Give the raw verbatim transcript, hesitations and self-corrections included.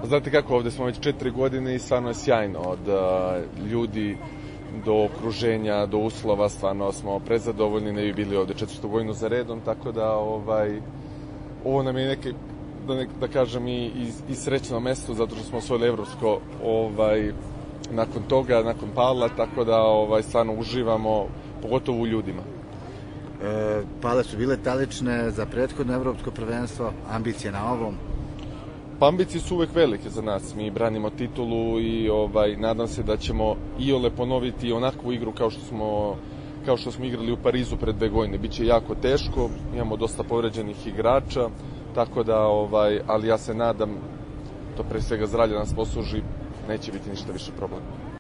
Znate kako, ovde smo već četiri godine i stvarno je sjajno. Od uh, ljudi do okruženja, do uslova, stvarno smo prezadovoljni, ne bi bili ovde četvrstu godinu za redom, tako da ovaj, ovo nam je neke, da, ne, da kažem, i, i, i srećno mesto, zato što smo osvojili evropsko ovaj, nakon toga, nakon Pavla, tako da ovaj, stvarno uživamo, pogotovo u ljudima. E, Pale su bile talične za prethodno evropsko prvenstvo, ambicije na ovom? Pa ambicije su uvek velike za nas, mi branimo titulu i ovaj, nadam se da ćemo iole ponoviti onakvu igru kao što smo, kao što smo igrali u Parizu pred dve godine. Biće jako teško, imamo dosta povređenih igrača, tako da, ovaj, ali ja se nadam, to pre svega zdravlje nas posluži, neće biti ništa više problem.